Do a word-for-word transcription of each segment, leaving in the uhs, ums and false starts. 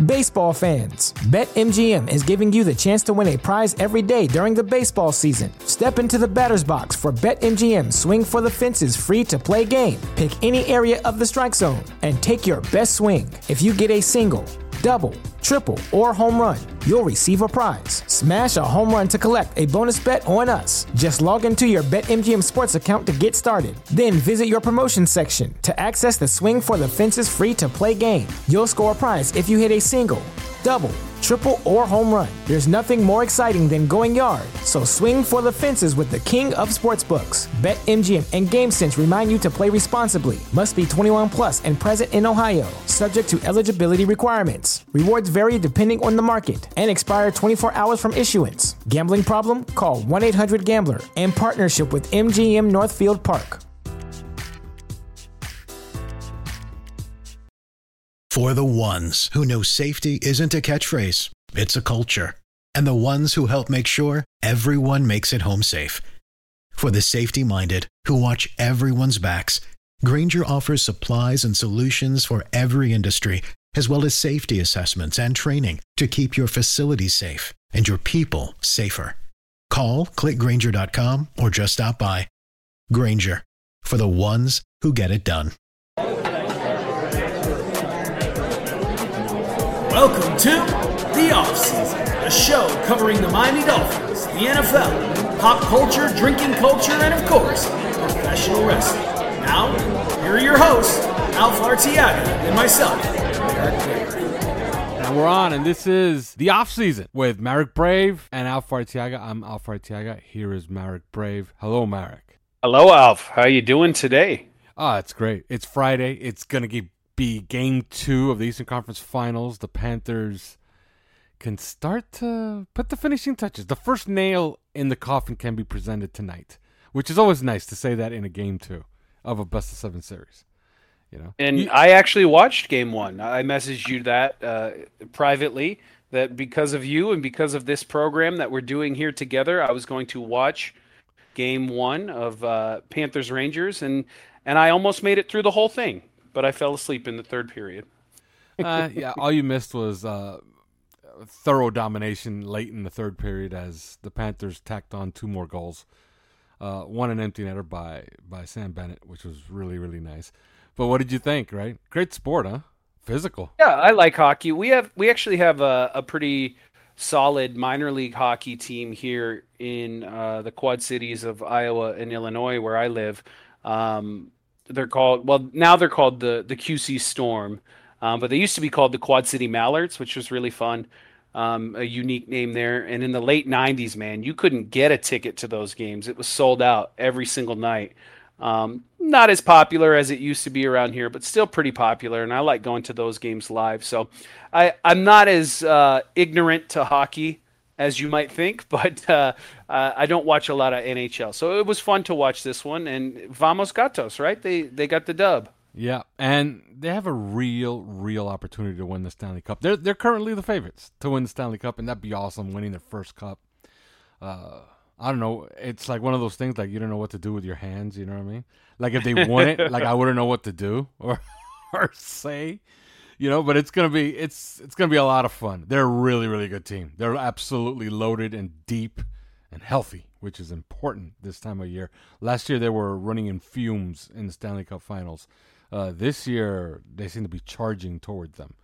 Baseball fans, BetMGM is giving you the chance to win a prize every day during the baseball season. Step into the batter's box for BetMGM Swing for the Fences free-to-play game. Pick any area of the strike zone and take your best swing. If you get a single, double, triple, or home run, you'll receive a prize. Smash a home run to collect a bonus bet on us. Just log into your BetMGM Sports account to get started. Then visit your promotion section to access the Swing for the Fences free-to-play game. You'll score a prize if you hit a single, double, triple, or home run. There's nothing more exciting than going yard, so swing for the fences with the king of sportsbooks. BetMGM and GameSense remind you to play responsibly. Must be twenty-one plus and present in Ohio, subject to eligibility requirements. Rewards vary depending on the market and expire twenty-four hours from issuance. Gambling problem? Call one eight hundred gambler in partnership with M G M Northfield Park. For the ones who know safety isn't a catchphrase, it's a culture. And the ones who help make sure everyone makes it home safe. For the safety-minded who watch everyone's backs, Grainger offers supplies and solutions for every industry, as well as safety assessments and training to keep your facilities safe and your people safer. Call, click Grainger dot com, or just stop by. Grainger, for the ones who get it done. Welcome to The Offseason, a show covering the Miami Dolphins, the N F L, pop culture, drinking culture, and of course, professional wrestling. Now, here are your hosts, Alf Artiaga and myself, Marek Brave. And we're on, and this is The Offseason with Marek Brave and Alf Artiaga. I'm Alf Artiaga. Here is Marek Brave. Hello, Marek. Hello, Alf. How you doing today? Oh, it's great. It's Friday. It's going to get be game two of the Eastern Conference Finals. The Panthers can start to put the finishing touches. The first nail in the coffin can be presented tonight, which is always nice to say that in a game two of a best of seven series. You know, and you, I actually watched game one. I messaged you that uh, privately, that because of you and because of this program that we're doing here together, I was going to watch game one of uh, Panthers Rangers, and and I almost made it through the whole thing. But I fell asleep in the third period. uh, yeah, all you missed was uh, thorough domination late in the third period as the Panthers tacked on two more goals. Uh, one an empty netter by, by Sam Bennett, which was really, really nice. But what did you think, right? Great sport, huh? Physical. Yeah, I like hockey. We have we actually have a, a pretty solid minor league hockey team here in uh, the Quad Cities of Iowa and Illinois, where I live. Um They're called, well, now they're called the, the Q C Storm, um, but they used to be called the Quad City Mallards, which was really fun, um, a unique name there. And in the late nineties, man, you couldn't get a ticket to those games. It was sold out every single night. Um, not as popular as it used to be around here, but still pretty popular, and I like going to those games live. So I, I'm not as uh, ignorant to hockey as you might think, but uh, uh, I don't watch a lot of N H L. So it was fun to watch this one, and Vamos Gatos, right? They they got the dub. Yeah, and they have a real, real opportunity to win the Stanley Cup. They're they're currently the favorites to win the Stanley Cup, and that'd be awesome, winning their first cup. Uh, I don't know. It's like one of those things, like you don't know what to do with your hands, you know what I mean? Like if they won it, like I wouldn't know what to do or or say. You know, but it's gonna be it's it's gonna be a lot of fun. They're a really, really good team. They're absolutely loaded and deep and healthy, which is important this time of year. Last year they were running in fumes in the Stanley Cup Finals. Uh, this year they seem to be charging towards them.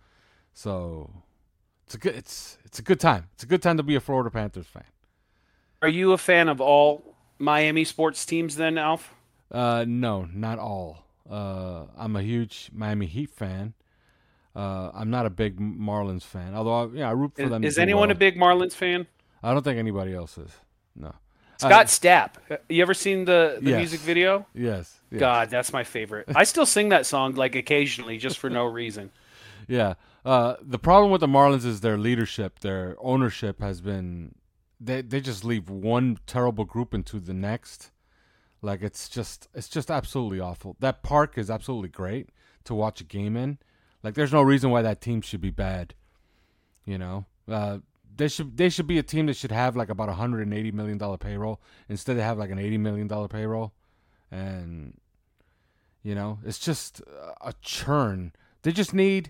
So it's a good it's it's a good time. It's a good time to be a Florida Panthers fan. Are you a fan of all Miami sports teams then, Alf? Uh, no, not all. Uh, I'm a huge Miami Heat fan. Uh, I'm not a big Marlins fan, although I, yeah, I root for is, them. Is anyone well. a big Marlins fan? I don't think anybody else is. No. Scott uh, Stapp. You ever seen the, the yes. music video? Yes, yes. God, that's my favorite. I still sing that song like occasionally, just for no reason. Yeah. Uh, the problem with the Marlins is their leadership, their ownership has been. They they just leave one terrible group into the next. Like it's just it's just absolutely awful. That park is absolutely great to watch a game in. Like, there's no reason why that team should be bad, you know. Uh, they should they should be a team that should have like about a hundred and eighty million dollar payroll. Instead, they have like an eighty million dollar payroll, and you know, it's just a churn. They just need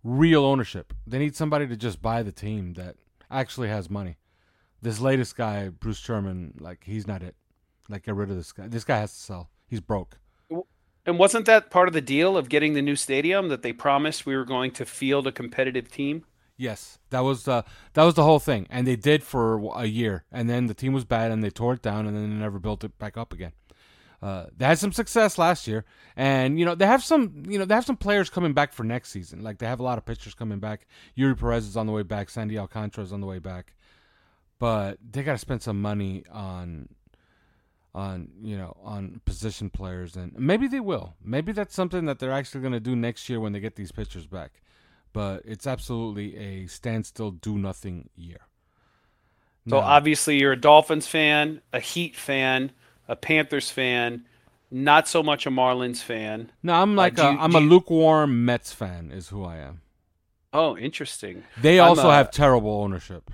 real ownership. They need somebody to just buy the team that actually has money. This latest guy, Bruce Sherman, like, he's not it. Like, get rid of this guy. This guy has to sell. He's broke. And wasn't that part of the deal of getting the new stadium, that they promised we were going to field a competitive team? Yes, that was uh, that was the whole thing, and they did for a year, and then the team was bad, and they tore it down, and then they never built it back up again. Uh, they had some success last year, and you know they have some, you know they have some players coming back for next season. Like, they have a lot of pitchers coming back. Yuri Perez is on the way back. Sandy Alcantara is on the way back, but they got to spend some money on, on you know on position players, and maybe they will. Maybe that's something that they're actually going to do next year when they get these pitchers back. But it's absolutely a standstill, do-nothing year. So, now, obviously, you're a Dolphins fan, a Heat fan, a Panthers fan, not so much a Marlins fan. No, I'm like uh, a, you, I'm a you... lukewarm Mets fan is who I am. Oh, interesting. They also a, have terrible ownership.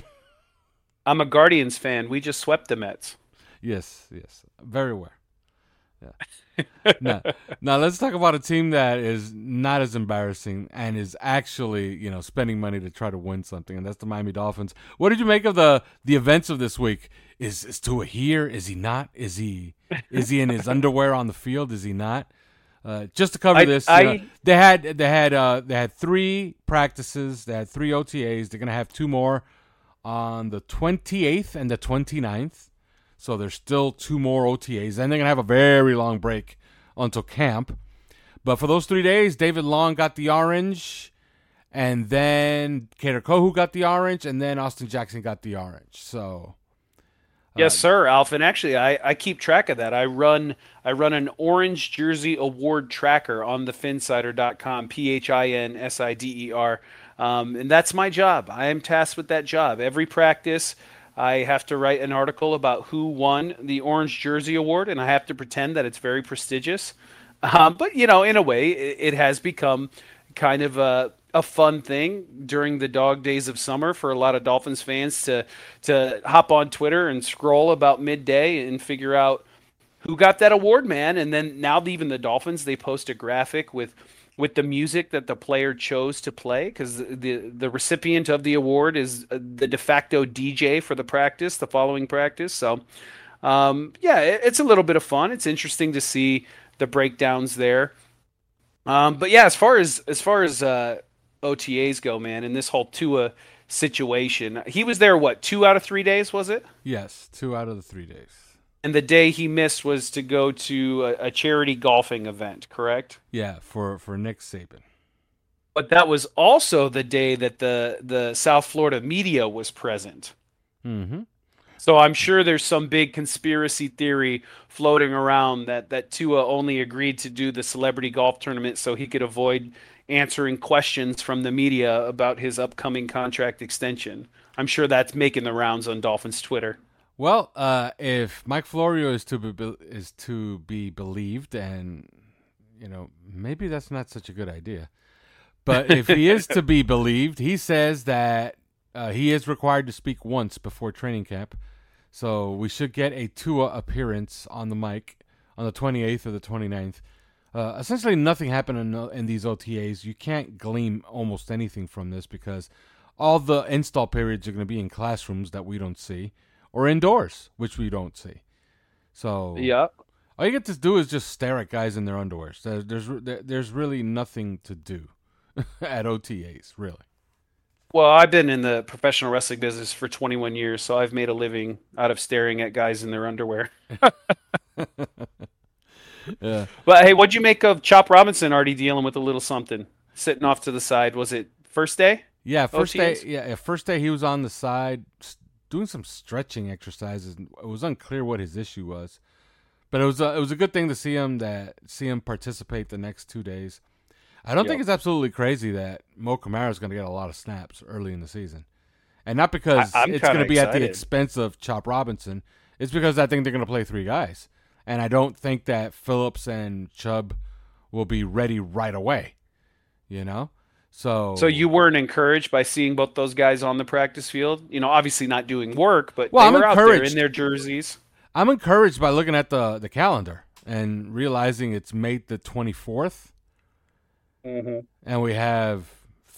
I'm a Guardians fan. We just swept the Mets. Yes, yes. Very aware. Yeah. now, now let's talk about a team that is not as embarrassing and is actually, you know, spending money to try to win something, and that's the Miami Dolphins. What did you make of the the events of this week? Is is Tua here? Is he not? Is he is he in his underwear on the field? Is he not? Uh, just to cover I, this, I, you know, they had they had uh, they had three practices. They had three O T As. They're gonna have two more on the twenty-eighth and the twenty-ninth. So there's still two more O T As, and they're going to have a very long break until camp. But for those three days, David Long got the orange, and then Kader Kohu got the orange, and then Austin Jackson got the orange. So, uh, yes, sir, Alf. And actually, I, I keep track of that. I run I run an Orange Jersey Award tracker on the Phinsider dot com, P H I N S I D E R. Um, and that's my job. I am tasked with that job. Every practice, I have to write an article about who won the Orange Jersey Award, and I have to pretend that it's very prestigious. Um, but, you know, in a way, it, it has become kind of a, a fun thing during the dog days of summer for a lot of Dolphins fans to to hop on Twitter and scroll about midday and figure out who got that award, man. And then now even the Dolphins, they post a graphic with with the music that the player chose to play, because the the recipient of the award is the de facto D J for the practice, the following practice. So, um, yeah, it, it's a little bit of fun. It's interesting to see the breakdowns there. Um, but yeah, as far as as far as uh, O T As go, man, in this whole Tua situation, he was there, what, two out of three days, was it? Yes, two out of the three days. And the day he missed was to go to a, a charity golfing event, correct? Yeah, for, for Nick Saban. But that was also the day that the, the South Florida media was present. Mm-hmm. So I'm sure there's some big conspiracy theory floating around that, that Tua only agreed to do the celebrity golf tournament so he could avoid answering questions from the media about his upcoming contract extension. I'm sure that's making the rounds on Dolphins Twitter. Well, uh, if Mike Florio is to be is to be believed, and you know maybe that's not such a good idea, but if he is to be believed, he says that uh, he is required to speak once before training camp, so we should get a Tua appearance on the mic on the twenty-eighth or the twenty-ninth. Uh, essentially, nothing happened in, in these O T As. You can't glean almost anything from this because all the install periods are going to be in classrooms that we don't see, or indoors, which we don't see. So yeah, all you get to do is just stare at guys in their underwear. There's there's, there's really nothing to do at O T As, really. Well, I've been in the professional wrestling business for twenty-one years, so I've made a living out of staring at guys in their underwear. Yeah. But hey, what'd you make of Chop Robinson already dealing with a little something, sitting off to the side? Was it first day? Yeah, first O T As? day. Yeah, first day he was on the side doing some stretching exercises. It was unclear what his issue was, but it was a, it was a good thing to see him that see him participate the next two days. I don't yep. think it's absolutely crazy that Mo Camara is going to get a lot of snaps early in the season, and not because I, it's going to be excited. At the expense of Chop Robinson. It's because I think they're going to play three guys, and I don't think that Phillips and Chubb will be ready right away. You know. So, so you weren't encouraged by seeing both those guys on the practice field? You know, obviously not doing work, but well, they I'm were encouraged. out there in their jerseys. I'm encouraged by looking at the, the calendar and realizing it's May the twenty-fourth, mm-hmm. and we have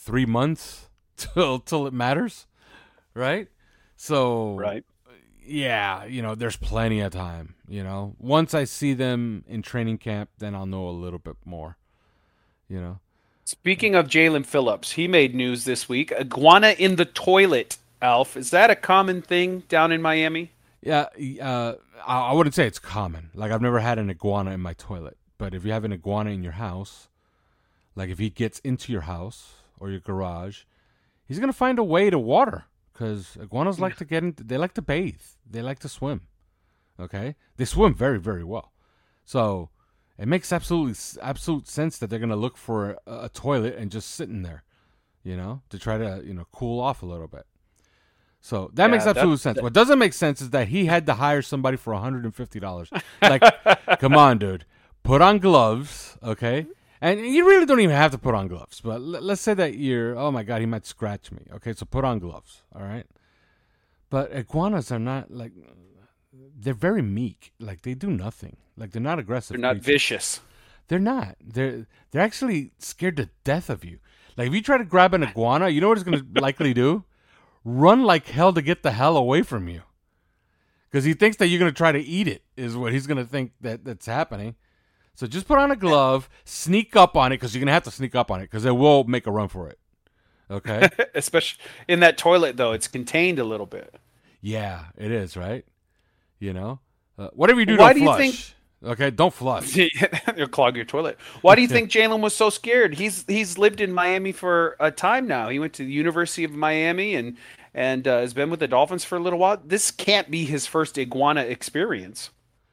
three months till till it matters, right? So Right. yeah, you know, there's plenty of time. You know, once I see them in training camp, then I'll know a little bit more. You know. Speaking of Jalen Phillips, he made news this week. Iguana in the toilet, Alf. Is that a common thing down in Miami? Yeah, uh, I I wouldn't say it's common. Like, I've never had an iguana in my toilet. But if you have an iguana in your house, like if he gets into your house or your garage, he's going to find a way to water. Because iguanas like to get in, they like to bathe. They like to swim. Okay? They swim very, very well. So it makes absolutely absolute sense that they're going to look for a, a toilet and just sitting there, you know, to try to, you know, cool off a little bit. So that Yeah, makes absolute that- sense. that- What doesn't make sense is that he had to hire somebody for one hundred fifty dollars. Like, come on, dude. Put on gloves, okay? And you really don't even have to put on gloves. But l- let's say that you're, oh, my God, he might scratch me. Okay, so put on gloves, all right? But iguanas are not, like, they're very meek. Like, they do nothing. Like, they're not aggressive. They're not creatures. vicious. They're not. They're they're actually scared to death of you. Like, if you try to grab an iguana, you know what it's going to likely do? Run like hell to get the hell away from you. Because he thinks that you're going to try to eat it, is what he's going to think that that's happening. So just put on a glove, sneak up on it, because you're going to have to sneak up on it, because it will make a run for it. Okay? Especially in that toilet, though, it's contained a little bit. Yeah, it is, right? You know? Uh, whatever you do, Why don't do you flush. think- Okay? Don't flush. You'll clog your toilet. Why do you think Jalen was so scared? He's he's lived in Miami for a time now. He went to the University of Miami and and uh, has been with the Dolphins for a little while. This can't be his first iguana experience.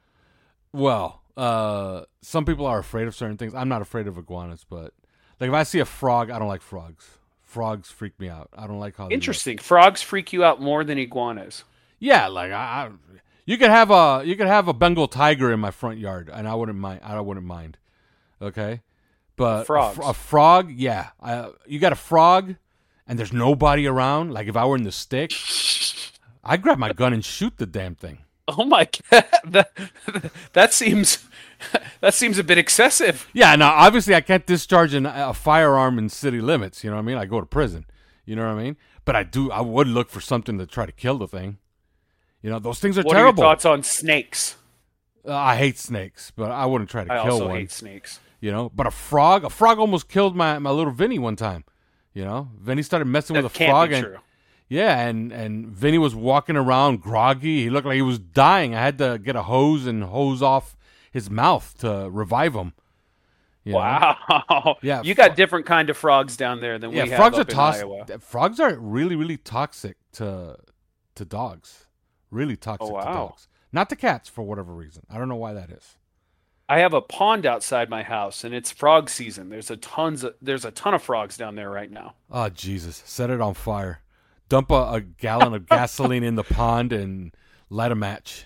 Well, uh, some people are afraid of certain things. I'm not afraid of iguanas, but like if I see a frog, I don't like frogs. Frogs freak me out. I don't like how they look. Interesting. Frogs freak you out more than iguanas. Yeah, like I, I, you could have a you could have a Bengal tiger in my front yard, and I wouldn't mind. I wouldn't mind. Okay, but Frogs. a, fr- a frog, yeah. I, you got a frog, and there's nobody around. Like if I were in the stick, I'd grab my gun and shoot the damn thing. Oh my god, that, that seems that seems a bit excessive. Yeah, now obviously I can't discharge an, a firearm in city limits. You know what I mean? I go to prison. You know what I mean? But I do. I would look for something to try to kill the thing. You know, those things are What terrible. are your thoughts on snakes? Uh, I hate snakes, but I wouldn't try to I kill also one. hate snakes. You know, but a frog, a frog almost killed my, my little Vinny one time. You know, Vinny started messing That with a can't frog, be and true. yeah, and and Vinny was walking around groggy. He looked like he was dying. I had to get a hose and hose off his mouth to revive him. You know? Wow. Yeah, You got different kind of frogs down there than Yeah, we have frogs up are in toxic. Iowa. Frogs are really, really toxic to to dogs. Really toxic Oh, wow. to dogs. Not to cats for whatever reason. I don't know why that is. I have a pond outside my house, and it's frog season. There's a tons of there's a ton of frogs down there right now. Oh Jesus! Set it on fire. Dump a, a gallon of gasoline in the pond and light a match.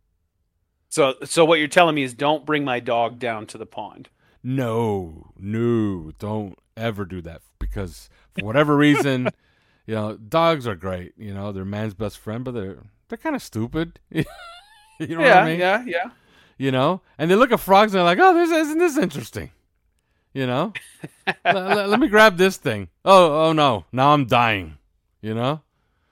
So, so what you're telling me is, don't bring my dog down to the pond. No, no, don't ever do that because for whatever reason, you know, dogs are great. You know, they're man's best friend, but they're they're kind of stupid. you know yeah, what I mean? yeah, yeah. You know, and they look at frogs and they're like, "Oh, this isn't this interesting." You know, let, let, let me grab this thing. Oh, oh no, now I'm dying. You know,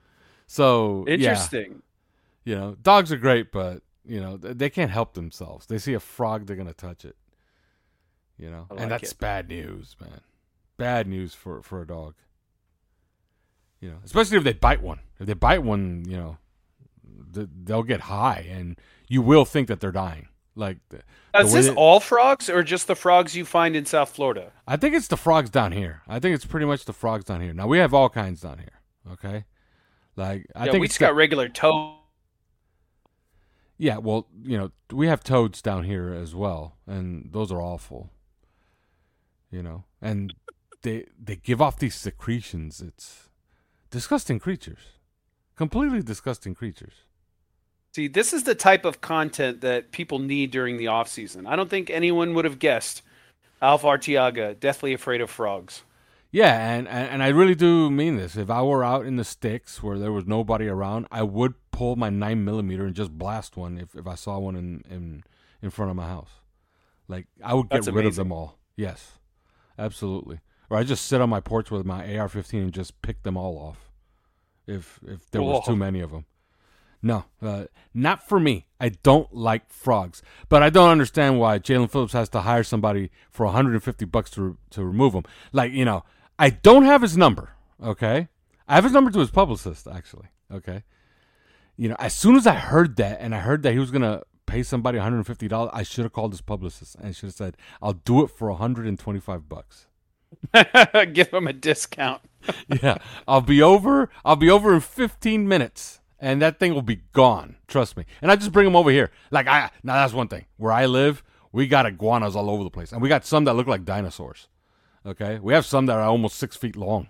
so yeah. Interesting. You know, dogs are great, but you know they can't help themselves. They see a frog, they're gonna touch it. You know, I like and that's it. bad news, man. Bad news for for a dog. You know, especially if they bite one. If they bite one, you know, th- they'll get high, and you will think that they're dying. Like, the, Now, the is way this they- all frogs, or just the frogs you find in South Florida? I think it's the frogs down here. I think it's pretty much the frogs down here. Now we have all kinds down here. Okay, like I yeah, think we it's just the- got regular toad. Yeah, well, you know, we have toads down here as well, and those are awful. You know, and they they give off these secretions. It's disgusting creatures, completely disgusting creatures. See, this is the type of content that people need during the off season. I don't think anyone would have guessed Alf Artiaga, deathly afraid of frogs. Yeah, and, and, and I really do mean this. If I were out in the sticks where there was nobody around, I would pull my nine millimeter and just blast one if, if I saw one in, in in front of my house. Like I would get That's rid of amazing. them all. Yes, absolutely. or I just sit on my porch with my A R fifteen and just pick them all off. If if there was Whoa. too many of them. No, uh, not for me. I don't like frogs, but I don't understand why Jalen Phillips has to hire somebody for one hundred fifty bucks to to remove them. Like, you know, I don't have his number. Okay, I have his number to his publicist actually. Okay, you know, as soon as I heard that, and I heard that he was gonna pay somebody one hundred fifty dollars, I should have called his publicist and should have said, "I'll do it for one hundred twenty-five bucks." Give him a discount. Yeah, I'll be over. I'll be over in fifteen minutes. And that thing will be gone. Trust me. And I just bring them over here. Like, I now that's one thing. Where I live, we got iguanas all over the place. And we got some that look like dinosaurs. Okay? We have some that are almost six feet long.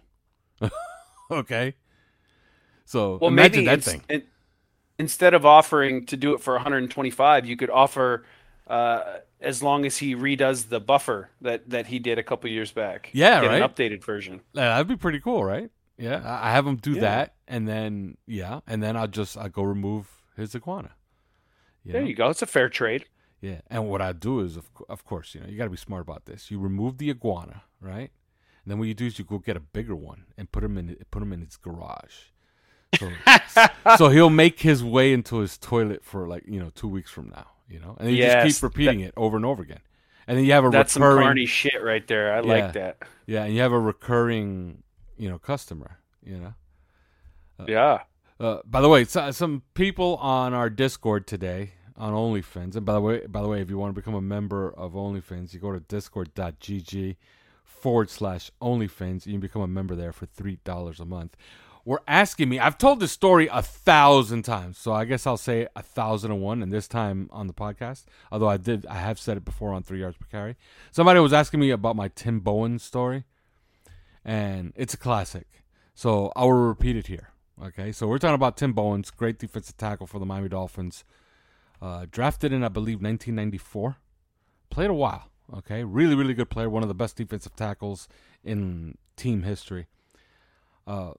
Okay? So, Well, imagine maybe that ins- thing. in- instead of offering to do it for one hundred twenty-five, you could offer uh, as long as he redoes the buffer that, that he did a couple years back. Yeah, Get right? an updated version. Uh, that'd be pretty cool, right? Yeah. I I have him do Yeah. that. And then, yeah. And then I'll just, I'll go remove his iguana. You There know? you go. It's a fair trade. Yeah, and what I do is, of, co- of course, you know, you got to be smart about this. You remove the iguana, right? And then what you do is you go get a bigger one and put him in put him in his garage. So, so he'll make his way into his toilet for like you know two weeks from now, you know, and you Yes, just keep repeating it over and over again. And then you have a That's some recurring, carny shit right there. I Yeah. like that. yeah, and you have a recurring, you know, customer, you know. Yeah. Uh, by the way, so, some people on our Discord today on OnlyFans, and by the way, by the way, if you want to become a member of OnlyFans, you go to discord.gg forward slash OnlyFans. You can become a member there for three dollars a month. Were asking me, I've told this story a thousand times, so I guess I'll say a thousand and one, and this time on the podcast. Although I did, I have said it before on Three Yards Per Carry. Somebody was asking me about my Tim Bowen story, and it's a classic, so I will repeat it here. Okay, so we're talking about Tim Bowens, great defensive tackle for the Miami Dolphins. Uh, drafted in, I believe, nineteen ninety-four. Played a while. Okay, really, really good player. One of the best defensive tackles in team history. Uh,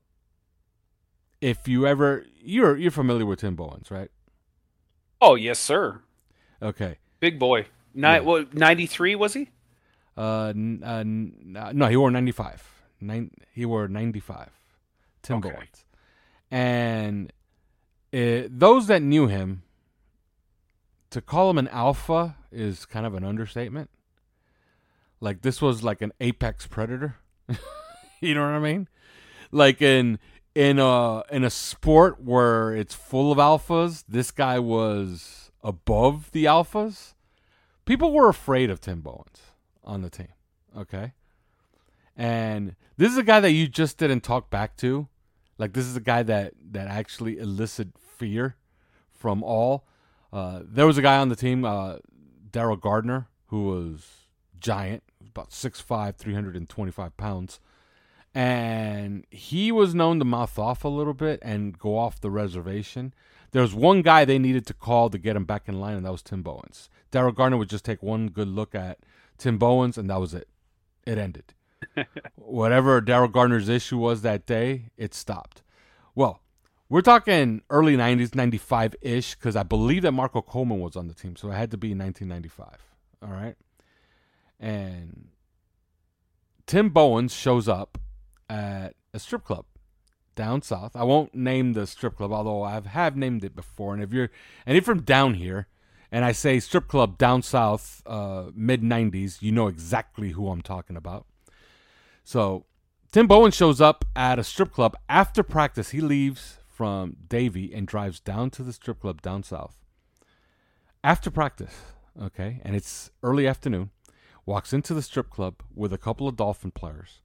if you ever, you're you're familiar with Tim Bowens, right? Oh, yes, sir. Okay. Big boy. Ni- Yeah. what, ninety-three was he? Uh, n- uh, n- uh, no, he wore ninety-five. Nine, he wore ninety-five. Tim Okay. Bowens. And it, those that knew him, to call him an alpha is kind of an understatement. Like, this was like an apex predator. You know what I mean? Like in in a in a sport where it's full of alphas, this guy was above the alphas. People were afraid of Tim Bowens on the team. Okay? And this is a guy that you just didn't talk back to. Like, this is a guy that, that actually elicited fear from all. Uh, there was a guy on the team, uh, Daryl Gardner, who was giant, about six five, three hundred twenty-five pounds. And he was known to mouth off a little bit and go off the reservation. There was one guy they needed to call to get him back in line, and that was Tim Bowens. Daryl Gardner would just take one good look at Tim Bowens, and that was it. It ended. Whatever Daryl Gardner's issue was that day, it stopped. Well, we're talking early nineties, ninety-five-ish, because I believe that Marco Coleman was on the team, so it had to be nineteen ninety-five. All right? And Tim Bowens shows up at a strip club down south. I won't name the strip club, although I have named it before. And if you're and if you're from down here, and I say strip club down south, uh, mid nineties, you know exactly who I'm talking about. So Tim Bowen shows up at a strip club after practice. He leaves from Davie and drives down to the strip club down south after practice. Okay, and it's early afternoon. Walks into the strip club with a couple of Dolphin players,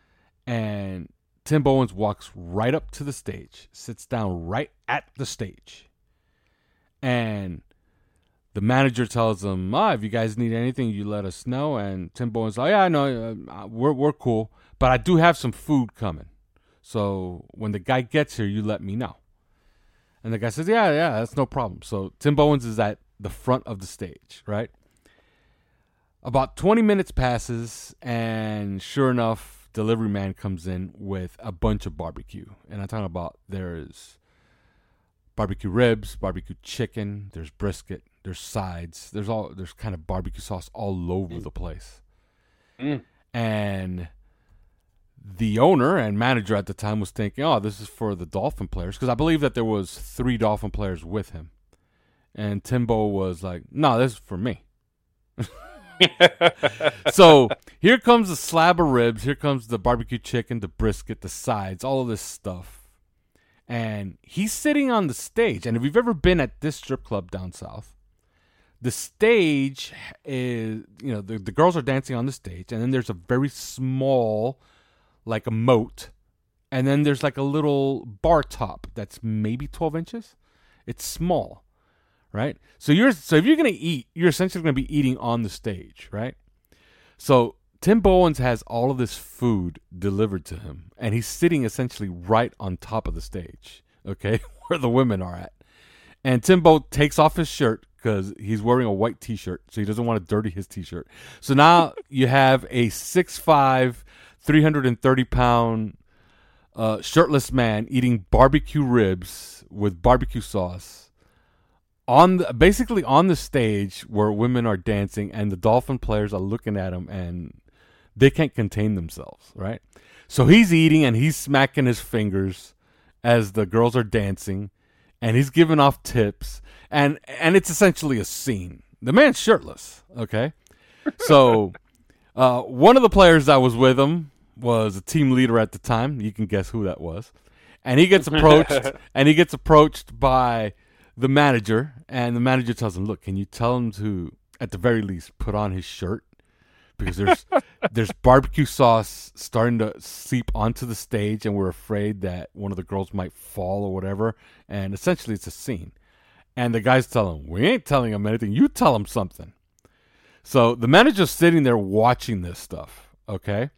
and Tim Bowens walks right up to the stage, sits down right at the stage, and the manager tells him, ah, if you guys need anything, you let us know. And Tim Bowens, oh yeah, I know, uh, we're we're cool, but I do have some food coming. So when the guy gets here, you let me know. And the guy says, yeah, yeah, that's no problem. So Tim Bowens is at the front of the stage, right? About twenty minutes passes, and sure enough, delivery man comes in with a bunch of barbecue. And I'm talking about there's barbecue ribs, barbecue chicken, there's brisket, there's sides, there's all there's kind of barbecue sauce all over the place. Mm. And the owner and manager at the time was thinking, oh, this is for the Dolphin players, because I believe that there was three Dolphin players with him. And Timbo was like, no, this is for me. So here comes the slab of ribs. Here comes the barbecue chicken, the brisket, the sides, all of this stuff. And he's sitting on the stage. And if you've ever been at this strip club down south, the stage is, you know, the, the girls are dancing on the stage. And then there's a very small, like a moat. And then there's like a little bar top that's maybe twelve inches. It's small. Right? So you're so if you're gonna eat, you're essentially gonna be eating on the stage, right? So Tim Bowens has all of this food delivered to him, and he's sitting essentially right on top of the stage, okay, where the women are at. And Timbo takes off his shirt because he's wearing a white T-shirt, so he doesn't want to dirty his T-shirt. So now you have a six five, three hundred thirty pound uh, shirtless man eating barbecue ribs with barbecue sauce. On the, basically on the stage where women are dancing and the Dolphin players are looking at him and they can't contain themselves, right? So he's eating and he's smacking his fingers as the girls are dancing and he's giving off tips and and it's essentially a scene. The man's shirtless, okay? So uh, one of the players that was with him was a team leader at the time. You can guess who that was. And he gets approached and he gets approached by the manager, and the manager tells him, look, can you tell him to, at the very least, put on his shirt? Because there's there's barbecue sauce starting to seep onto the stage, and we're afraid that one of the girls might fall or whatever. And essentially, it's a scene. And the guys tell him, we ain't telling him anything. You tell him something. So the manager's sitting there watching this stuff, okay?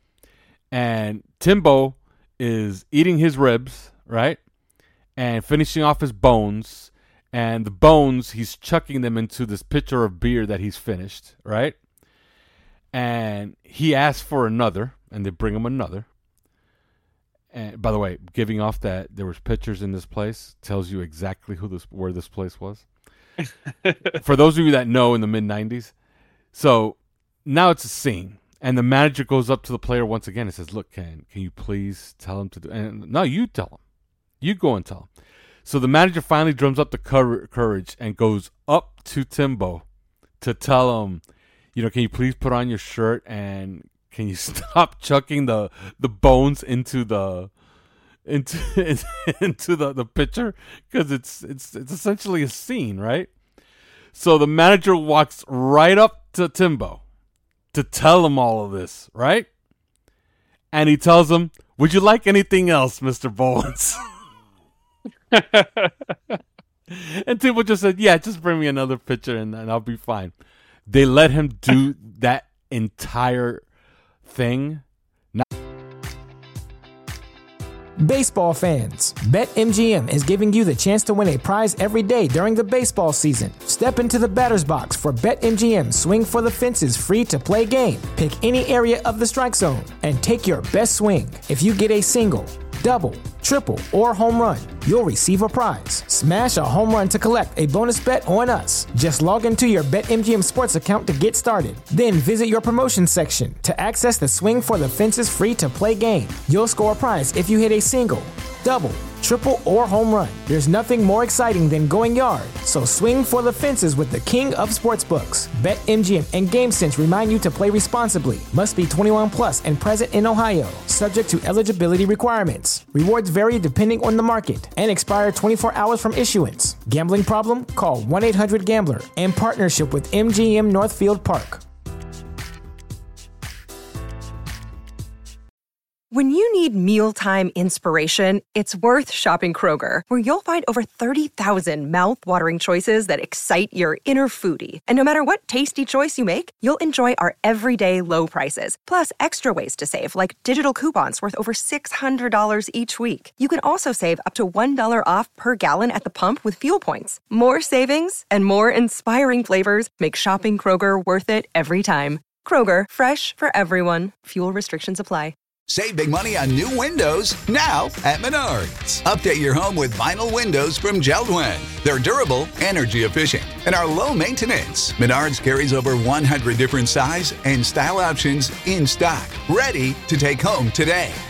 And Timbo is eating his ribs, right? And finishing off his bones. And the bones, he's chucking them into this pitcher of beer that he's finished, right? And he asks for another, and they bring him another. And by the way, giving off that there was pitchers in this place tells you exactly who this where this place was. For those of you that know, in the mid nineties. So now it's a scene, and the manager goes up to the player once again and says, "Look, can can you please tell him to do?" And no, you tell him. You go and tell him. So the manager finally drums up the courage and goes up to Timbo to tell him, you know, can you please put on your shirt and can you stop chucking the the bones into the into into the, the pitcher, because it's it's it's essentially a scene, right? So the manager walks right up to Timbo to tell him all of this, right? And he tells him, "Would you like anything else, Mister Bowens?" And Timbo just said, yeah, just bring me another pitcher and, and I'll be fine. They let him do that entire thing. Now- Baseball fans, BetMGM is giving you the chance to win a prize every day during the baseball season. Step into the batter's box for BetMGM Swing for the Fences free-to-play game. Pick any area of the strike zone and take your best swing. If you get a single, double, triple, or home run, you'll receive a prize. Smash a home run to collect a bonus bet on us. Just log into your BetMGM Sports account to get started. Then visit your promotions section to access the Swing for the Fences free-to-play game. You'll score a prize if you hit a single, double, triple, or home run. There's nothing more exciting than going yard, so swing for the fences with the king of sportsbooks. BetMGM and GameSense remind you to play responsibly. Must be twenty-one plus and present in Ohio. Subject to eligibility requirements. Rewards vary depending on the market and expire twenty-four hours from issuance. Gambling problem? Call one eight hundred gambler. In partnership with M G M Northfield Park. When you need mealtime inspiration, it's worth shopping Kroger, where you'll find over thirty thousand mouth-watering choices that excite your inner foodie. And no matter what tasty choice you make, you'll enjoy our everyday low prices, plus extra ways to save, like digital coupons worth over six hundred dollars each week. You can also save up to one dollar off per gallon at the pump with fuel points. More savings and more inspiring flavors make shopping Kroger worth it every time. Kroger, fresh for everyone. Fuel restrictions apply. Save big money on new windows now at Menards. Update your home with vinyl windows from Jeld-Wen. They're durable, energy efficient, and are low maintenance. Menards carries over one hundred different size and style options in stock, ready to take home today.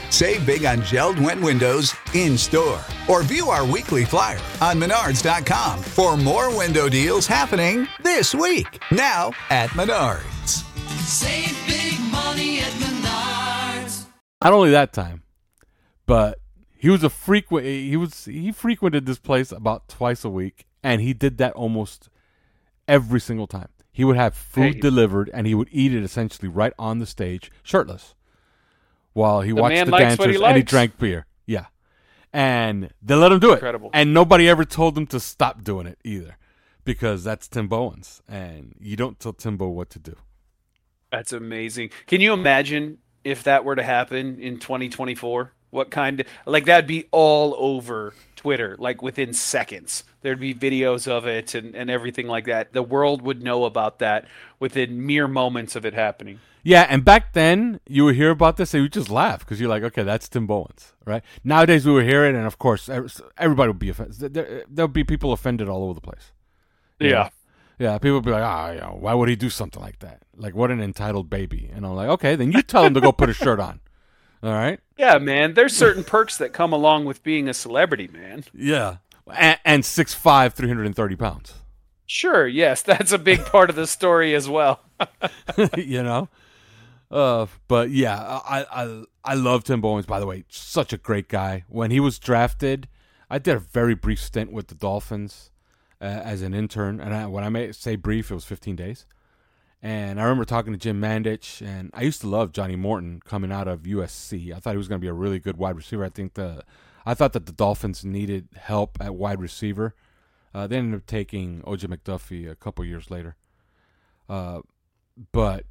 Save big on Jeld-Wen windows in-store or view our weekly flyer on menards dot com for more window deals happening this week. Now at Menards. Save big money at Menards. Not only that time, but he was a frequent. He was he frequented this place about twice a week, and he did that almost every single time. He would have food Hey. delivered, and he would eat it essentially right on the stage, shirtless, while he The watched man the likes what dancers he and he likes. drank beer. Yeah, and they let him do it. Incredible. And nobody ever told him to stop doing it either, because that's Tim Bowens, and you don't tell Timbo what to do. That's amazing. Can you imagine if that were to happen in twenty twenty-four? What kind of, like, that'd be all over Twitter, like within seconds. There'd be videos of it and, and everything like that. The world would know about that within mere moments of it happening. Yeah, and back then, you would hear about this and you would just laugh because you're like, okay, that's Tim Bowens, right? Nowadays, we would hear it, and of course, ev- everybody would be offended. There, there'll be people offended all over the place. You Yeah. know? Yeah, people would be like, ah, you know, why would he do something like that? Like, what an entitled baby. And I'm like, okay, then you tell him to go put a shirt on. All right? Yeah, man. There's certain perks that come along with being a celebrity, man. Yeah. And, and six five, three hundred thirty pounds. Sure, yes, that's a big part of the story as well. You know? Uh, but yeah, I, I I love Tim Bowens, by the way. Such a great guy. When he was drafted, I did a very brief stint with the Dolphins uh, as an intern. And I, when I may say brief, it was fifteen days. And I remember talking to Jim Mandich, and I used to love Johnny Morton coming out of U S C. I thought he was going to be a really good wide receiver. I think the I thought that the Dolphins needed help at wide receiver. Uh, they ended up taking O J McDuffie a couple years later. Uh, but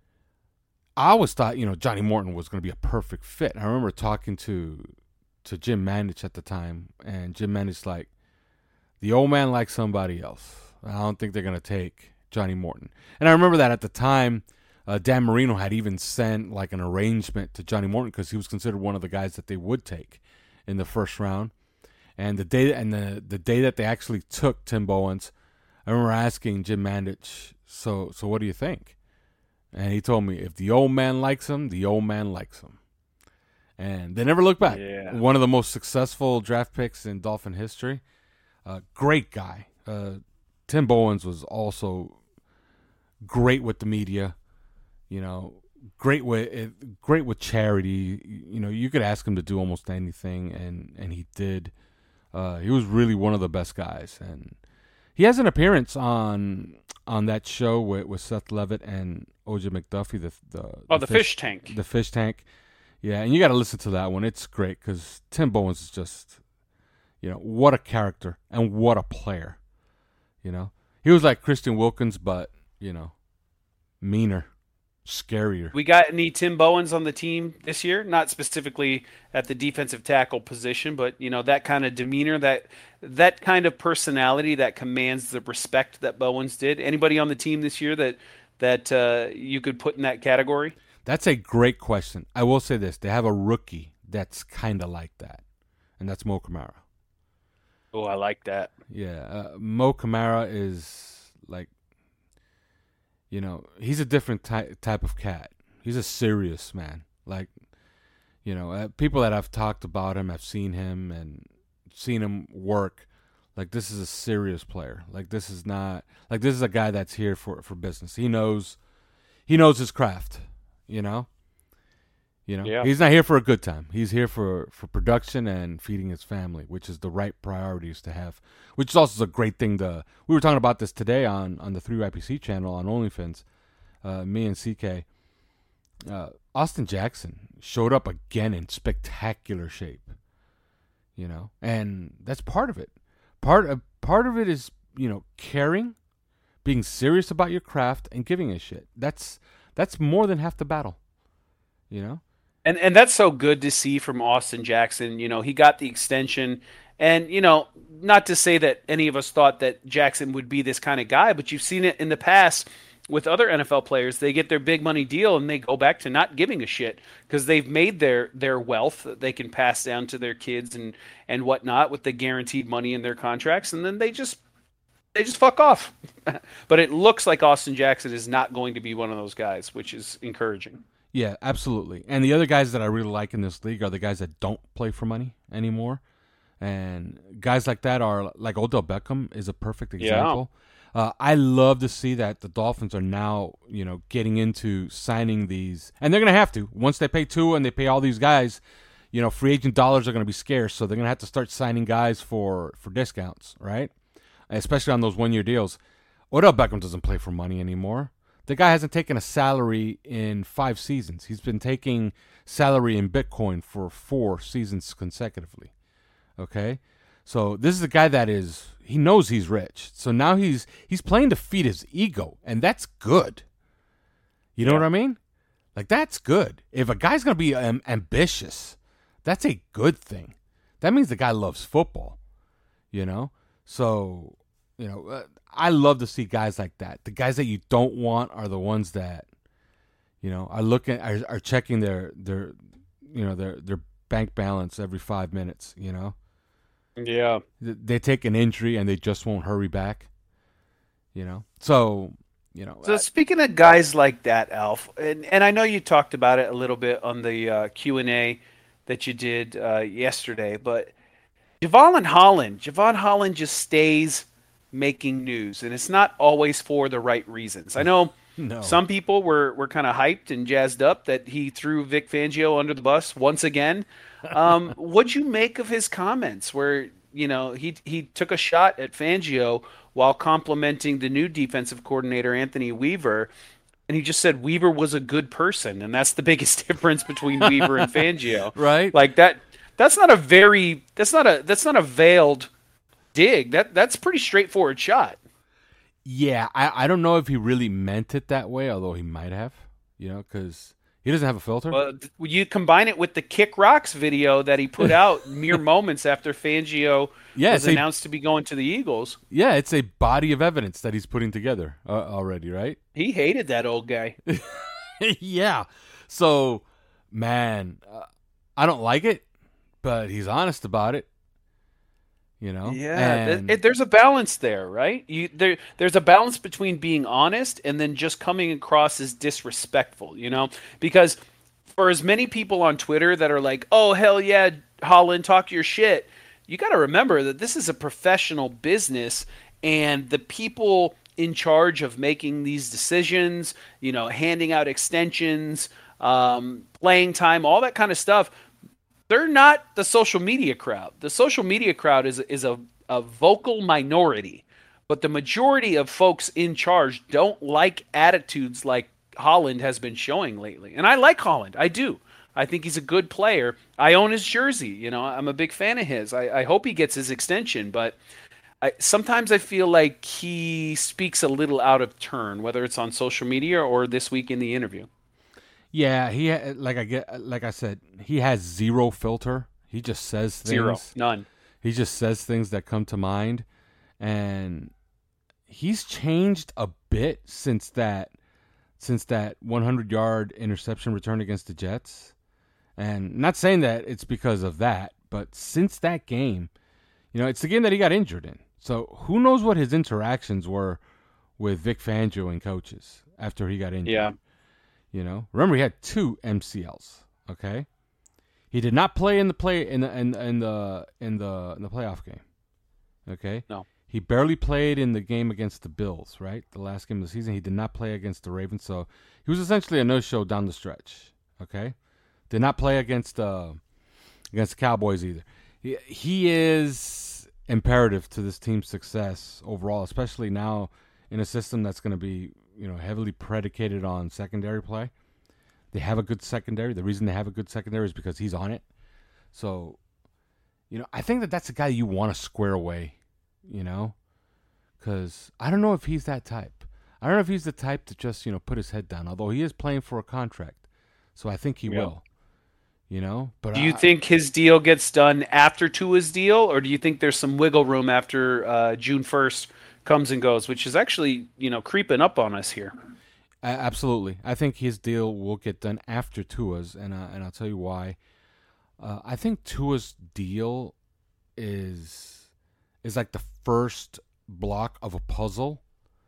I always thought, you know, Johnny Morton was going to be a perfect fit. I remember talking to to Jim Mandich at the time, and Jim Mandich like, the old man likes somebody else. I don't think they're going to take Johnny Morton. And I remember that at the time, uh, Dan Marino had even sent like an arrangement to Johnny Morton because he was considered one of the guys that they would take in the first round. And the day and the, the day that they actually took Tim Bowens, I remember asking Jim Mandich, so so what do you think? And he told me, if the old man likes him, the old man likes him. And they never looked back. Yeah. One of the most successful draft picks in Dolphin history. Uh, great guy. Uh, Tim Bowens was also great with the media, you know, great with great with charity. You know, you could ask him to do almost anything, and, and he did. Uh, he was really one of the best guys, and he has an appearance on on that show with, with Seth Levitt and O J McDuffie. The the Oh, the fish tank. The fish tank. Yeah, and you got to listen to that one. It's great because Tim Bowens is just, you know, what a character and what a player. You know, he was like Christian Wilkins, but, you know, meaner, scarier. We got any Tim Bowens on the team this year? Not specifically at the defensive tackle position, but, you know, that kind of demeanor, that that kind of personality that commands the respect that Bowens did. Anybody on the team this year that that uh, you could put in that category? That's a great question. I will say this. They have a rookie that's kind of like that, and that's Mo Kamara. Oh, I like that. Yeah, uh, Mo Kamara is like, you know, he's a different ty- type of cat. He's a serious man. Like, you know, uh, people that have talked about him have seen him and seen him work. Like, this is a serious player. Like, this is not like this is a guy that's here for, for business. He knows, he knows his craft. You know. You know, Yeah. he's not here for a good time. He's here for, for production and feeding his family, which is the right priorities to have, which is also a great thing to, we were talking about this today on, on the three Y P C channel on OnlyFans, uh, me and C K. Uh, Austin Jackson showed up again in spectacular shape, you know, and that's part of it. Part of, part of it is, you know, caring, being serious about your craft and giving a shit. That's, that's more than half the battle, you know? And and that's so good to see from Austin Jackson. You know, he got the extension. And, you know, not to say that any of us thought that Jackson would be this kind of guy, but you've seen it in the past with other N F L players. They get their big money deal and they go back to not giving a shit because they've made their, their wealth that they can pass down to their kids and, and whatnot with the guaranteed money in their contracts. And then they just they just fuck off. But it looks like Austin Jackson is not going to be one of those guys, which is encouraging. Yeah, absolutely. And the other guys that I really like in this league are the guys that don't play for money anymore. And guys like that are, like Odell Beckham is a perfect example. Yeah. Uh, I love to see that the Dolphins are now, you know, getting into signing these. And they're going to have to. Once they pay Tua and they pay all these guys, you know, free agent dollars are going to be scarce. So they're going to have to start signing guys for, for discounts, right? Especially on those one-year deals. Odell Beckham doesn't play for money anymore. The guy hasn't taken a salary in five seasons. He's been taking salary in Bitcoin for four seasons consecutively. Okay? So this is a guy that is, he knows he's rich. So now he's he's playing to feed his ego, and that's good. You know yeah. what I mean? Like, that's good. If a guy's going to be um, ambitious, that's a good thing. That means the guy loves football, you know? So, you know, uh, I love to see guys like that. The guys that you don't want are the ones that, you know, are looking are, are checking their their you know their their bank balance every five minutes. You know, yeah, they take an injury and they just won't hurry back. You know, so you know. So I, speaking of guys like that, Alf, and and I know you talked about it a little bit on the uh, Q and A that you did uh, yesterday, but Jevon Holland, Jevon Holland just stays making news, and it's not always for the right reasons. I know no. some people were, were kind of hyped and jazzed up that he threw Vic Fangio under the bus once again. Um, what'd you make of his comments where, you know, he he took a shot at Fangio while complimenting the new defensive coordinator, Anthony Weaver, and he just said Weaver was a good person, and that's the biggest difference between Weaver and Fangio. Right? Like that that's not a very that's not a that's not a veiled dig. That that's a pretty straightforward shot. Yeah, I, I don't know if he really meant it that way, although he might have, you know, because he doesn't have a filter. Well, you combine it with the Kick Rocks video that he put out mere moments after Fangio yeah, was announced a, to be going to the Eagles. Yeah, it's a body of evidence that he's putting together uh, already, right? He hated that old guy. Yeah. So, man, uh, I don't like it, but he's honest about it. You know, yeah. and... It, there's a balance there, right? You there. There's a balance between being honest and then just coming across as disrespectful. You know, because for as many people on Twitter that are like, "Oh hell yeah, Holland, talk your shit," you got to remember that this is a professional business, and the people in charge of making these decisions, you know, handing out extensions, um, playing time, all that kind of stuff. They're not the social media crowd. The social media crowd is is a, a vocal minority, but the majority of folks in charge don't like attitudes like Holland has been showing lately. And I like Holland. I do. I think he's a good player. I own his jersey. You know, I'm a big fan of his. I, I hope he gets his extension, but I, sometimes I feel like he speaks a little out of turn, whether it's on social media or this week in the interview. Yeah, he like I get like I said, he has zero filter. He just says things. Zero, none. He just says things that come to mind, and he's changed a bit since that since that hundred-yard interception return against the Jets. And not saying that it's because of that, but since that game, you know, it's the game that he got injured in. So who knows what his interactions were with Vic Fangio and coaches after he got injured. Yeah. You know, remember he had two M C Ls. Okay, he did not play in the play in the in, in the in the in the playoff game. Okay, no, he barely played in the game against the Bills. Right, the last game of the season, he did not play against the Ravens, so he was essentially a no-show down the stretch. Okay, did not play against uh against the Cowboys either. He he is imperative to this team's success overall, especially now in a system that's going to be, you know, heavily predicated on secondary play. They have a good secondary. The reason they have a good secondary is because he's on it. So, you know, I think that that's a guy you want to square away, you know, because I don't know if he's that type. I don't know if he's the type to just, you know, put his head down, although he is playing for a contract. So I think he yeah. will, you know. But do you I, think his deal gets done after Tua's deal, or do you think there's some wiggle room after uh, June first comes and goes, which is actually, you know, creeping up on us here? Uh, absolutely. I think his deal will get done after Tua's, and uh, and I'll tell you why. Uh, I think Tua's deal is is like the first block of a puzzle,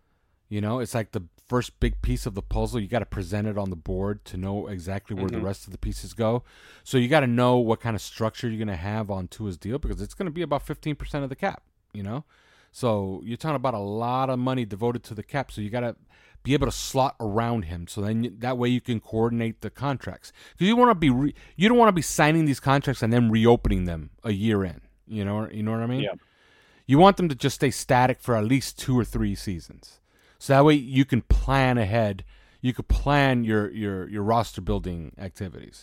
You know, it's like the first big piece of the puzzle. You got to present it on the board to know exactly where Mm-hmm. the rest of the pieces go. So you got to know what kind of structure you're going to have on Tua's deal because it's going to be about fifteen percent of the cap, you know? So you're talking about a lot of money devoted to the cap. So you got to be able to slot around him. So then you, that way you can coordinate the contracts. Because you want to be re, you don't want to be signing these contracts and then reopening them a year in. You know, you know what I mean? Yeah. You want them to just stay static for at least two or three seasons. So that way you can plan ahead. You could plan your, your, your roster building activities.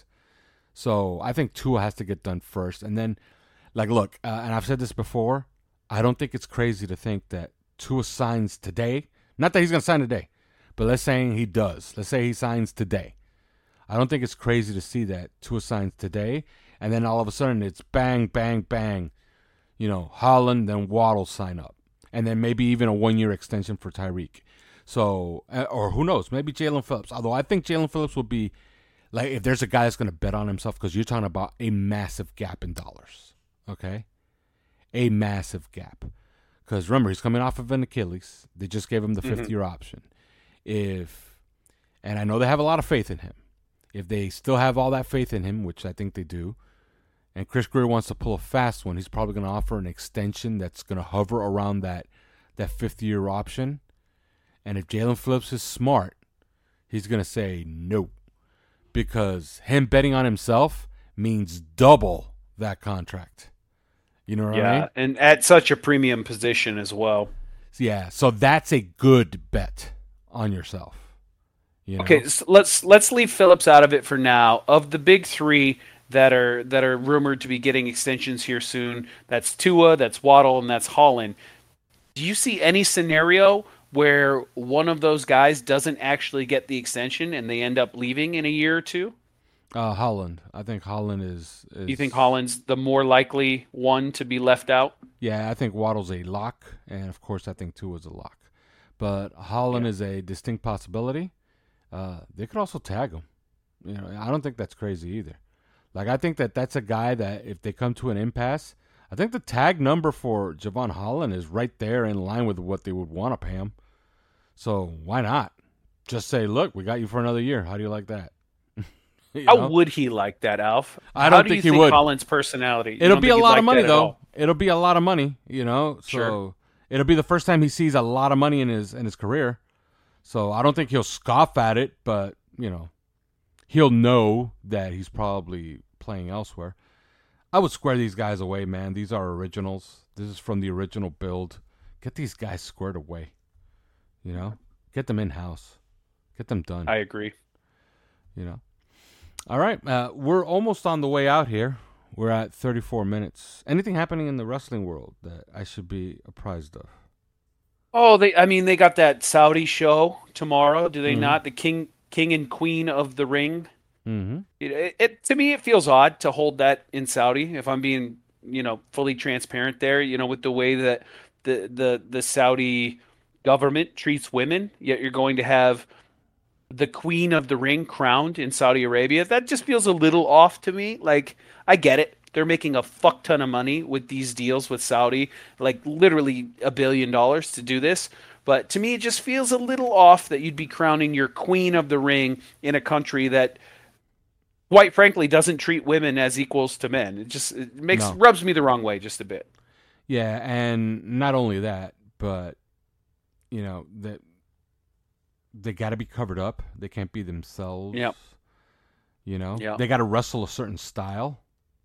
So I think Tua has to get done first. And then, like, look, uh, and I've said this before, I don't think it's crazy to think that Tua signs today. Not that he's going to sign today, but let's say he does. Let's say he signs today. I don't think it's crazy to see that Tua signs today. And then all of a sudden it's bang, bang, bang. You know, Holland, then Waddle sign up. And then maybe even a one-year extension for Tyreek. So, or who knows, maybe Jalen Phillips. Although I think Jalen Phillips would be, like, if there's a guy that's going to bet on himself, because you're talking about a massive gap in dollars, okay? A massive gap. Because remember, he's coming off of an Achilles. They just gave him the Mm-hmm. fifth-year option. If, and I know they have a lot of faith in him. If they still have all that faith in him, which I think they do, and Chris Greer wants to pull a fast one, he's probably going to offer an extension that's going to hover around that, that fifth-year option. And if Jalen Phillips is smart, he's going to say no. Because him betting on himself means double that contract. You know what Yeah, I mean? and at such a premium position as well. Yeah, so that's a good bet on yourself. You know? Okay, so let's let's leave Phillips out of it for now. Of the big three that are that are rumored to be getting extensions here soon, that's Tua, that's Waddle, and that's Holland. Do you see any scenario where one of those guys doesn't actually get the extension and they end up leaving in a year or two? Uh, Holland. I think Holland is, is. You think Holland's the more likely one to be left out? Yeah, I think Waddle's a lock, and of course I think Tua's a lock. But Holland Yeah. is a distinct possibility. Uh, they could also tag him. You know, I don't think that's crazy either. Like, I think that that's a guy that if they come to an impasse, I think the tag number for Javon Holland is right there in line with what they would want to pay him. So why not? Just say, look, we got you for another year. How do you like that? You How know? would he like that, Alf? I don't How do think you he think would. Holland's personality. You It'll don't be think a he'd lot like of money, that at though. all? It'll be a lot of money, you know. So Sure. it'll be the first time he sees a lot of money in his in his career. So I don't think he'll scoff at it, but you know, he'll know that he's probably playing elsewhere. I would square these guys away, man. These are originals. This is from the original build. Get these guys squared away. You know, get them in house. Get them done. I agree. You know. All right, uh, we're almost on the way out here. We're at thirty-four minutes. Anything happening in the wrestling world that I should be apprised of? Oh, they. I mean, they got that Saudi show tomorrow. Do they Mhm. not? The king, king and queen of the ring. Mm-hmm. It, it, it to me, it feels odd to hold that in Saudi. If I'm being, you know, fully transparent there, you know, with the way that the the the Saudi government treats women, yet you're going to have the queen of the ring crowned in Saudi Arabia. That just feels a little off to me. Like, I get it. They're making a fuck ton of money with these deals with Saudi, like literally a billion dollars to do this. But to me, it just feels a little off that you'd be crowning your queen of the ring in a country that, quite frankly, doesn't treat women as equals to men. It just it makes No. rubs me the wrong way just a bit. Yeah, and not only that, but you know that they got to be covered up. They can't be themselves. Yep. You know, Yep. they got to wrestle a certain style.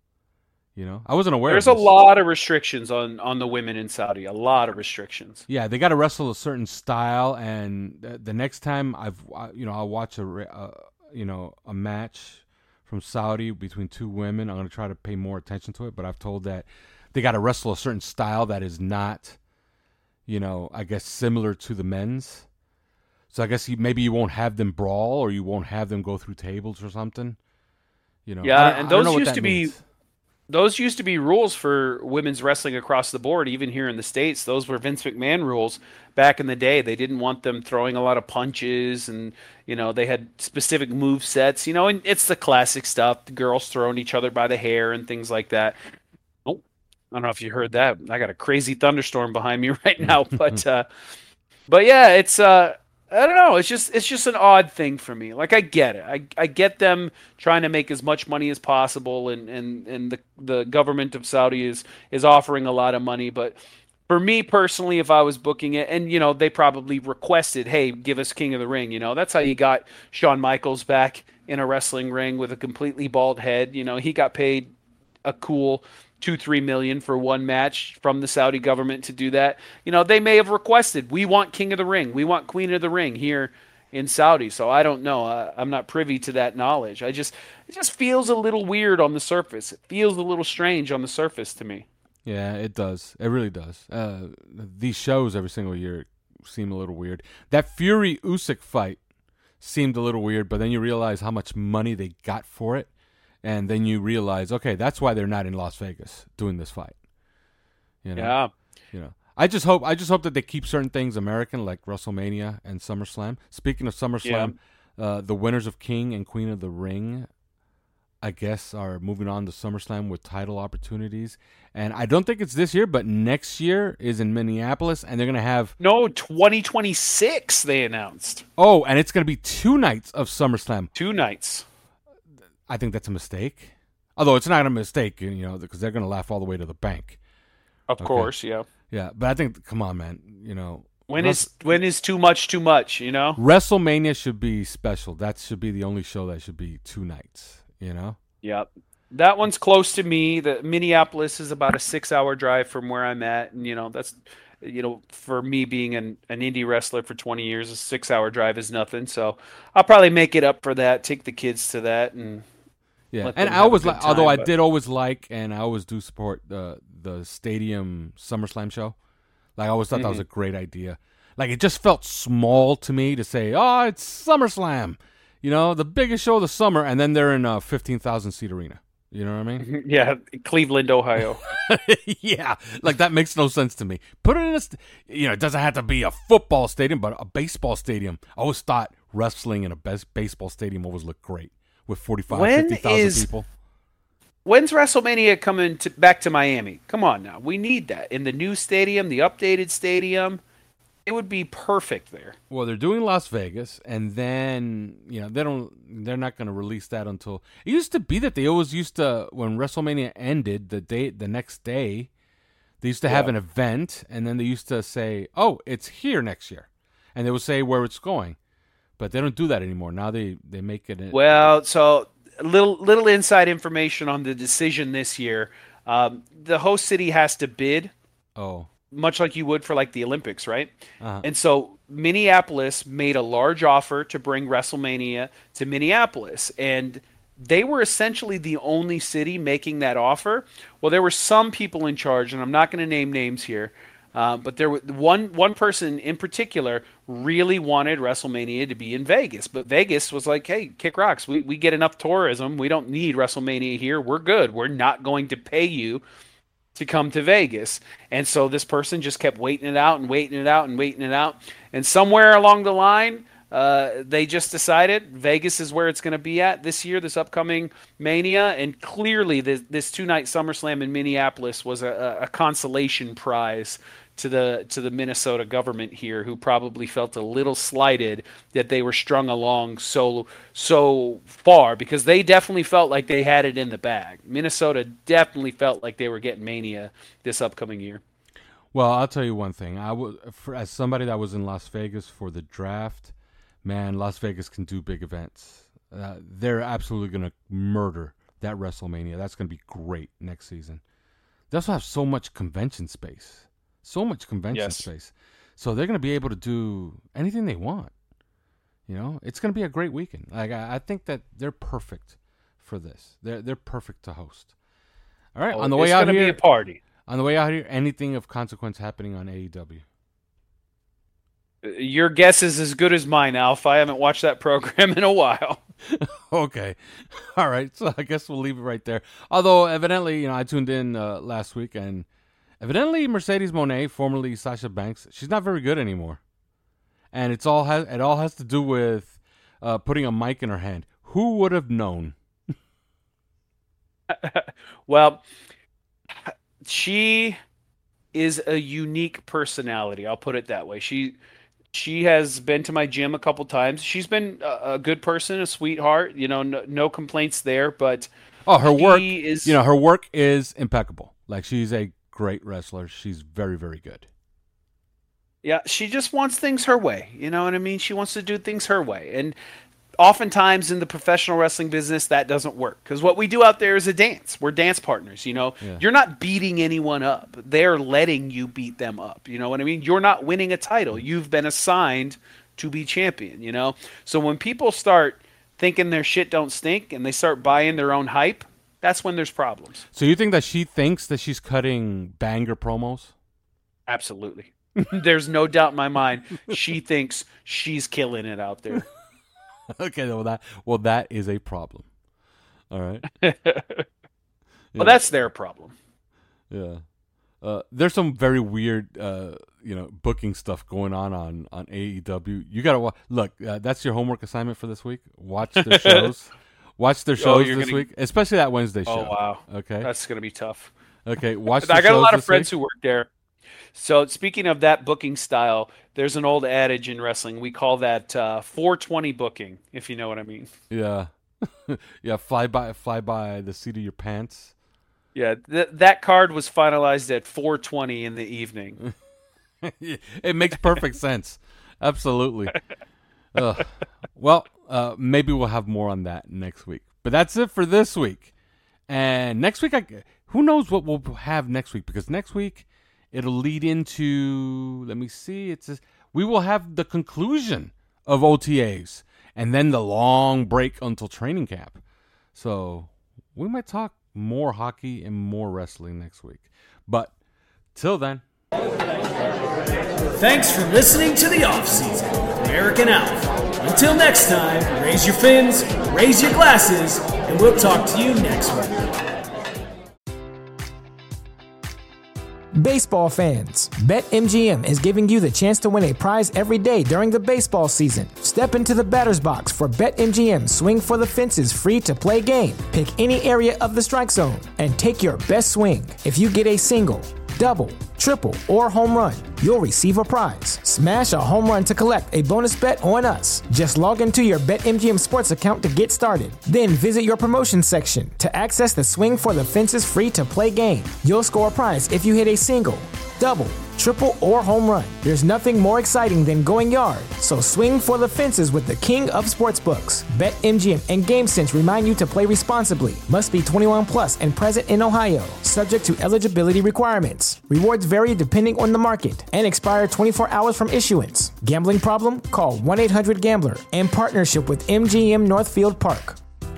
You know, I wasn't aware. There's of a this. lot of restrictions on on the women in Saudi. A lot of restrictions. Yeah, they got to wrestle a certain style, and the, the next time I've, I- you know, I'll watch a, re- uh, you know, a match from Saudi between two women. I'm gonna try to pay more attention to it, but I've told that they got to wrestle a certain style that is not, you know, I guess similar to the men's. So I guess you, maybe you won't have them brawl, or you won't have them go through tables or something. You know, Yeah, I don't- and I don't those know what used that to be- means. Those used to be rules for women's wrestling across the board, even here in the States. Those were Vince McMahon rules back in the day. They didn't want them throwing a lot of punches, and, you know, they had specific move sets, you know, and it's the classic stuff, the girls throwing each other by the hair and things like that. Oh, I don't know if you heard that. I got a crazy thunderstorm behind me right now, but uh, But yeah, it's uh, I don't know. It's just it's just an odd thing for me. Like I get it. I I get them trying to make as much money as possible, and and and the the government of Saudi is is offering a lot of money, but. For me personally, if I was booking it, and you know, they probably requested, "Hey, give us King of the Ring." You know, that's how you got Shawn Michaels back in a wrestling ring with a completely bald head. You know, he got paid a cool two, three million for one match from the Saudi government to do that. You know, they may have requested, "We want King of the Ring, we want Queen of the Ring here in Saudi." So I don't know. I, I'm not privy to that knowledge. I just, it just feels a little weird on the surface. It feels a little strange on the surface to me. Yeah, it does. It really does. Uh, these shows every single year seem a little weird. That Fury Usyk fight seemed a little weird, but then you realize how much money they got for it, and then you realize, okay, that's why they're not in Las Vegas doing this fight. You know? Yeah. You know. I just hope. I just hope that they keep certain things American, like WrestleMania and SummerSlam. Speaking of SummerSlam, yeah. uh, the winners of King and Queen of the Ring, I guess, are moving on to SummerSlam with title opportunities. And I don't think it's this year, but next year is in Minneapolis, and they're going to have... No, twenty twenty-six they announced. Oh, and it's going to be two nights of SummerSlam. Two nights. I think that's a mistake. Although it's not a mistake, you know, because they're going to laugh all the way to the bank. Of okay. course, yeah. Yeah, but I think, come on, man, you know... When Rest- is when is too much too much, you know? WrestleMania should be special. That should be the only show that should be two nights, you know? Yep. That one's close to me. The Minneapolis is about a six-hour drive from where I'm at, and you know that's, you know, for me being an, an indie wrestler for twenty years, a six-hour drive is nothing. So I'll probably make it up for that. Take the kids to that, and yeah. And I always like, although I but... did always like, and I always do support the the Stadium SummerSlam show. Like I always thought mm-hmm. that was a great idea. Like it just felt small to me to say, oh, it's SummerSlam. You know, the biggest show of the summer, and then they're in a fifteen thousand seat arena. You know what I mean? Yeah, Cleveland, Ohio. Yeah, like that makes no sense to me. Put it in a, st- you know, it doesn't have to be a football stadium, but a baseball stadium. I always thought wrestling in a best baseball stadium always looked great with forty-five, fifty thousand people. When's WrestleMania coming to, back to Miami? Come on now. We need that. In the new stadium, the updated stadium. It would be perfect there. Well, they're doing Las Vegas, and then you know they don't. They're not going to release that until it used to be that they always used to when WrestleMania ended the day the next day. They used to have yeah. an event, and then they used to say, "Oh, it's here next year," and they would say where it's going. But they don't do that anymore. Now they, they make it. A- well, so a little little inside information on the decision this year. Um, the host city has to bid. Oh. Much like you would for like the Olympics, right? Uh-huh. And so Minneapolis made a large offer to bring WrestleMania to Minneapolis, and they were essentially the only city making that offer. Well, there were some people in charge, and I'm not going to name names here, uh, but there was one one person in particular really wanted WrestleMania to be in Vegas, but Vegas was like, "Hey, kick rocks. We we get enough tourism. We don't need WrestleMania here. We're good. We're not going to pay you to come to Vegas." And so this person just kept waiting it out and waiting it out and waiting it out. And somewhere along the line, uh, they just decided Vegas is where it's going to be at this year, this upcoming Mania. And clearly this, this two-night SummerSlam in Minneapolis was a, a consolation prize to the to the Minnesota government here, who probably felt a little slighted that they were strung along so so far, because they definitely felt like they had it in the bag. Minnesota definitely felt like they were getting Mania this upcoming year. Well, I'll tell you one thing. I was, for, as somebody that was in Las Vegas for the draft, man, Las Vegas can do big events. Uh, they're absolutely going to murder that WrestleMania. That's going to be great next season. They also have so much convention space. So much convention yes. space. So they're going to be able to do anything they want. You know, it's going to be a great weekend. Like I, I think that they're perfect for this. They're they're perfect to host. All right, oh, on the way out here, it's going to be a party. On the way out here, anything of consequence happening on A E W? Your guess is as good as mine, Alf. I haven't watched that program in a while. Okay. All right. So I guess we'll leave it right there. Although evidently, you know, I tuned in uh, last week, and evidently Mercedes Moné, formerly Sasha Banks, she's not very good anymore. And it's all has it all has to do with uh, putting a mic in her hand. Who would have known? Well, she is a unique personality. I'll put it that way. She She has been to my gym a couple times. She's been a, a good person, a sweetheart. You know, no, no complaints there. But oh, her work is, you know, her work is impeccable. Like, she's a great wrestler. She's very, very good. Yeah, she just wants things her way. You know what I mean? She wants to do things her way. And oftentimes in the professional wrestling business, that doesn't work. Because what we do out there is a dance. We're dance partners, you know? Yeah. You're not beating anyone up. They're letting you beat them up. You know what I mean? You're not winning a title. You've been assigned to be champion, you know? So when people start thinking their shit don't stink and they start buying their own hype, that's when there's problems. So you think that she thinks that she's cutting banger promos? Absolutely. There's no doubt in my mind. She thinks she's killing it out there. Okay, well that well that is a problem. All right. Well, Yeah. that's their problem. Yeah. Uh, there's some very weird, uh, you know, booking stuff going on on, on A E W. You gotta wa- look. Uh, that's your homework assignment for this week. Watch their shows. Watch their shows you're this gonna- week, especially that Wednesday show. Oh, wow. Okay. That's going to be tough. Okay. Watch. I the got a shows lot of this friends week. who work there. So speaking of that booking style, there's an old adage in wrestling. We call that uh, four twenty booking, if you know what I mean. Yeah. Yeah. Fly by, fly by the seat of your pants. Yeah, th- that card was finalized at four twenty in the evening. It makes perfect sense. Absolutely. Ugh. Well, uh, maybe we'll have more on that next week. But that's it for this week. And next week, I, who knows what we'll have next week? Because next week, it'll lead into, let me see, it's a, we will have the conclusion of O T As and then the long break until training camp. So we might talk more hockey and more wrestling next week. But till then. Thanks for listening to The Offseason with Eric and Alf. Until next time, raise your fins, raise your glasses, and we'll talk to you next week. Baseball fans, BetMGM is giving you the chance to win a prize every day during the baseball season. Step into the batter's box for BetMGM Swing for the Fences free-to-play game. Pick any area of the strike zone and take your best swing. If you get a single, double, triple, or home run, you'll receive a prize. Smash a home run to collect a bonus bet on us. Just log into your BetMGM Sports account to get started. Then visit your promotion section to access the Swing for the Fences free-to-play game. You'll score a prize if you hit a single, double, triple, or home run. There's nothing more exciting than going yard, so swing for the fences with the king of sportsbooks. BetMGM and GameSense remind you to play responsibly. Must be twenty-one plus and present in Ohio, subject to eligibility requirements. Rewards vary depending on the market and expire twenty-four hours from issuance. Gambling problem? Call one eight hundred gambler in partnership with M G M Northfield Park.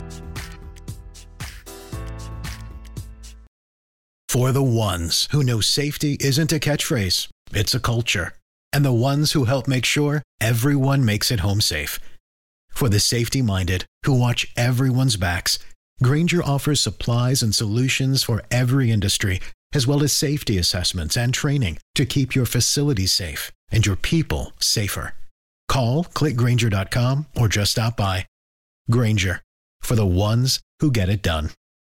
For the ones who know safety isn't a catchphrase, it's a culture. And the ones who help make sure everyone makes it home safe. For the safety-minded who watch everyone's backs, Grainger offers supplies and solutions for every industry, as well as safety assessments and training to keep your facilities safe and your people safer. Call, click Grainger dot com, or just stop by. Grainger, for the ones who get it done.